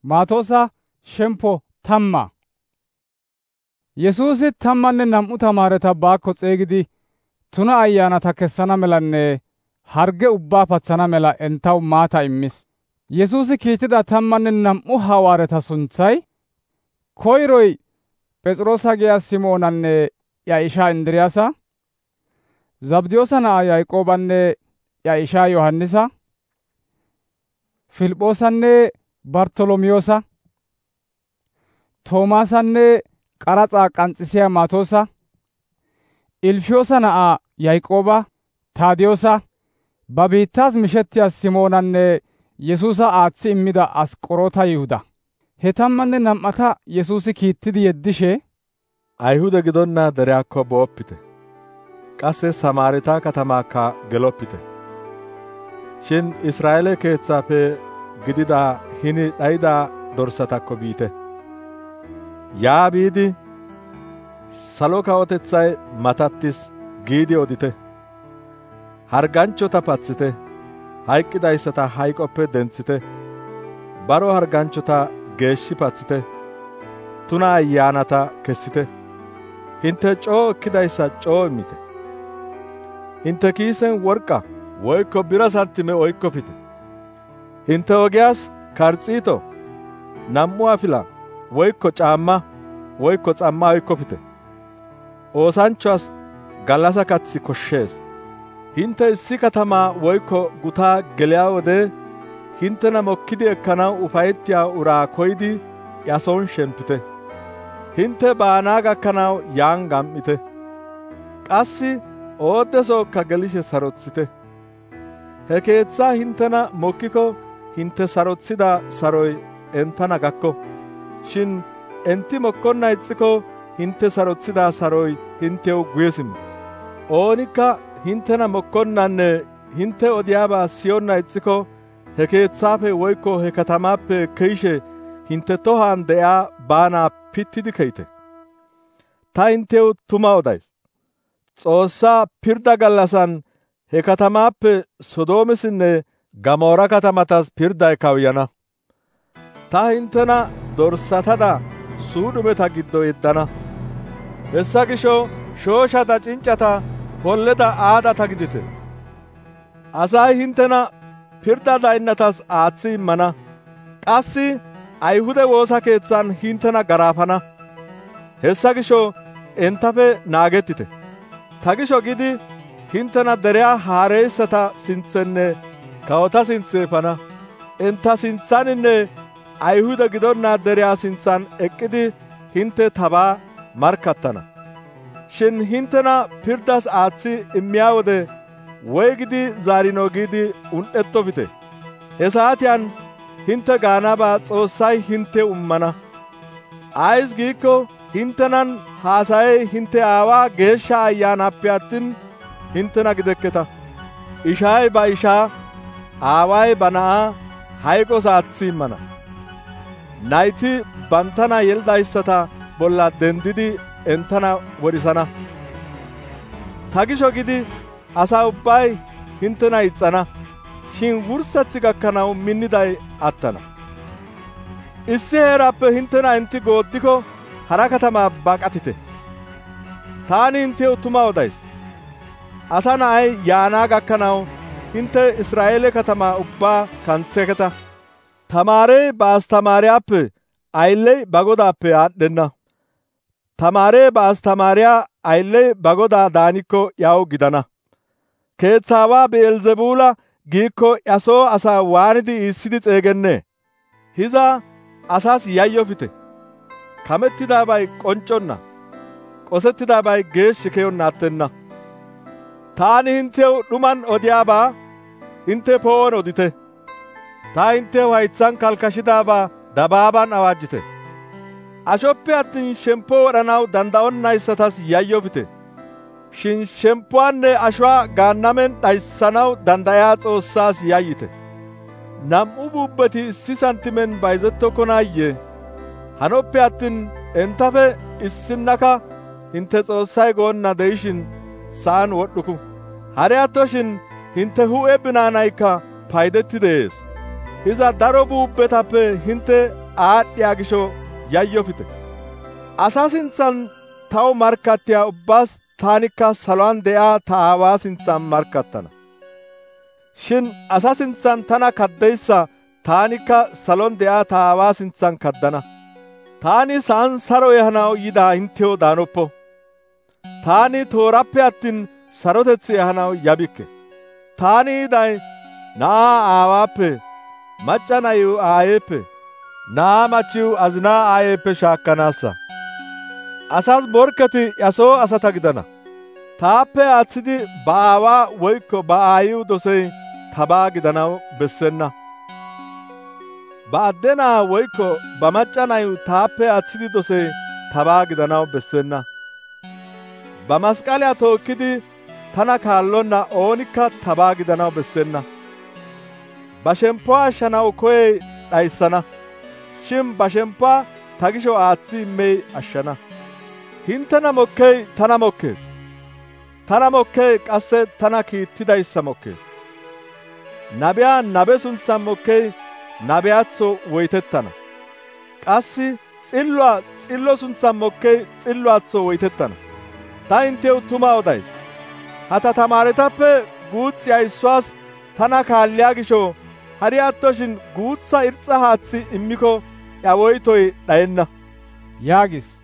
Maatoosa shemppo tamma. Yesuusi 12 tamaareta baakko xeygidi tuna ayyaanata kessana melanne harge ubbaa patsana mela entaw maata immis. Yesuusi kiitida 12 hawaareta sunthay: koyroy P'es'iroosa giya Simoonanne iya ishaa Indiriyaasa, Zabdiyoosa na'aa Yaaqoobanne iya ishaa Yohannisa, Filphoosanne Bartolomiyoosa, Toomaasanne qarats'aa k'ans's'isiyaa Maatoosa, Ilfiyoosa na'aa Yaaqooba, Taadiyoosa, ba biittaas mishettiyaa Simoonanne Yesuusa aatsi immida Ask'oroota Yihuda. He 12 Yesuusi kiittidi yeddishe, Ayihude gidonna deriyaakko booppite; qasse Samaaritaa katamaakka geloppite. Shin Israa'eele keetsaappe gidida hini dhayida dorsatakko biite. Yaa biidi, salo kawotetsay matattis giidi odite. Harganchchota patsite, hayqqidayssata hayqoppe dentsite, baro harganchchota geeshshi patsite, tuna ayyaanata kessite. Hinte coo ekkidayssa coo immite. Hinte kiisen worqqa woykko bira santime oykkofite. Hinte ogiyaas kartsiito, 2 afila woykko caamma woykko s'amma oykkofite. Oosanchchuwaas gallasa kaththi koshshees. Hinte issi katamaa woykko gutaa geliyaa wode hintena mokkidi ekkanaw ufayettiyaa uraa koyidi yason shempite. Hinte baanaa gakkanaw yaan gam''ite. Qassi ooddesookka gelishe sarotsite. He keetsaa hintena mokkiko hinte sarotsida saroy entana gakko. Shin enti mokkonna ixxiko hinte sarotsida saroy hintew guye simmo. Oonikka hintena mokkonnanne hinte odiyaabaa siyonna ixxiko he keetsaappe woykko he katamaappe keyshe hinte tohaan de'iyaa baanaa pittidi keyite. Ta hintew tuma odays. Xoossaa pirda gallasan he katamaappe Sodoomissinne Gamoora katamatas pirday kawuyana. Ta hintena dorsatada suudhumeta giddo yeddana. Hessa gisho shooshata cinccata holleda aadata gidite. Asay hintena pirda daynnatas aatsi immana. Qassi Ayihude woosa keetsan hintena garaafana. Hessa gisho entappe naagettite. Ta gisho gidi hintena deriyaa haareyssata sintsenne kawota sintse efana. Enta sintsaninne Ayihude gidonna deriyaa sintsan eqqidi hinte tabaa markkattana. Shin hintena pirdas aatsi immiyaa wode woygidi zaarino giidi un''ettofite. He saatiyaan hinte gaanabaa Xoossay hinte ummana. Ayis giikko hintenan haasayey hinte Aawaa Geeshsha Ayyaanappe attin hintena gidekketa. Ishay ba ishaa, aaway ba na'aa hayqos aatsi immana. Nayti banttana yelidayssata bolla dendidi entana wodhisana. Ta gisho gidi asa ubbay hintena ixxana. Shin wurssetsi gakkanaw minniday attana. Issi heerappe hintena inti gooddiko hara katamaa baqatite. Taani hintew tuma odays. Asa na'ay yaanaa gakkanaw hinte Israa'eele katamaa ubbaa kanththeketa. Tamaarey ba astamaariyaappe, ayilley ba godaappe aad'dhenna. Tamaarey ba astamaariyaa, ayilley ba godaa daanikko yaw gidana. Keetsaawaa Bi'elzebuula giikko yasoo asaa waanidi iissidi s'eegennee? Hiza asas yayyofite. Kamettidaabay qoncconna, qosettidaabay geeshshi keyonna attenna. Taani hintew dhuman odiyaabaa hinte poo'on odite. Ta hintew haytsan kalkashidaabaa dabaaban awaajjite. Ashoppe attin shemppo wodhanaw danda'onnayssatas yayyofite. Shin shemppuwaanne ashuwaa gaannamen dhayssanaw dandayaa Xoossaas yayyite. 2 buubbeti 1 santimen bayzettokkonaayye? Hanoppe attin entappe issinnaka hinte Xoossay goonna de'ishin sa'an wodhdhuku. Hari attoshin hinte hu'e binaanaykka paydetti de'ees. Hiza daro buubbetappe hinte aadhdhiyaa gisho yayyofite. Asa sintsan taw markkattiyaa ubbaas taanikka saluwaan de'iyaa ta Aawaa sintsan markkattana. Shin asa sintsan tana kaddeyssa taanikka salon de'iyaa ta Aawaa sintsan kaddana. Taani sa'an saro ehanaw yidaa hinttew daanoppo. Taani toorappe attin saroteth ehanaw yabikke. Taani yiday na'aa aawaappe, macca nayiw aayeeppe, na'aa machiw azinaa aayeeppe shaakkanaassa. Asas morkketi soo asata gidana. Taappe aatsidi ba aawaa woykko ba aayiw dosey tabaa gidanaw bessenna. Ba adde na'aa woykko ba macca nayiw taappe aatsidi dosey tabaa gidanaw bessenna. Ba masqaliyaa tookkidi tana kaallonna oonikka tabaa gidanaw bessenna. Ba shemppuwaa ashshanaw koyey dhayssana. Shin ba shemppuwaa ta gisho aatsi immey ashshana. Hinttena mokkey tana mokkees. Tana mokkey qasse tana kiittidayssa mokkees. Nabiyaa nabe suntsan mokkey nabiyaatso woytettana. Qassi xilluwaa xillo suntsan mokkey xilluwaatso woytettana. Ta hinttew tuma odays. Ha ta tamaaretappe guutsiyaa issuwaas tana kaalliyaa gisho hari attoshin guutsa irxxa haaththi immiko iya woytoy dhayenna» yaagis.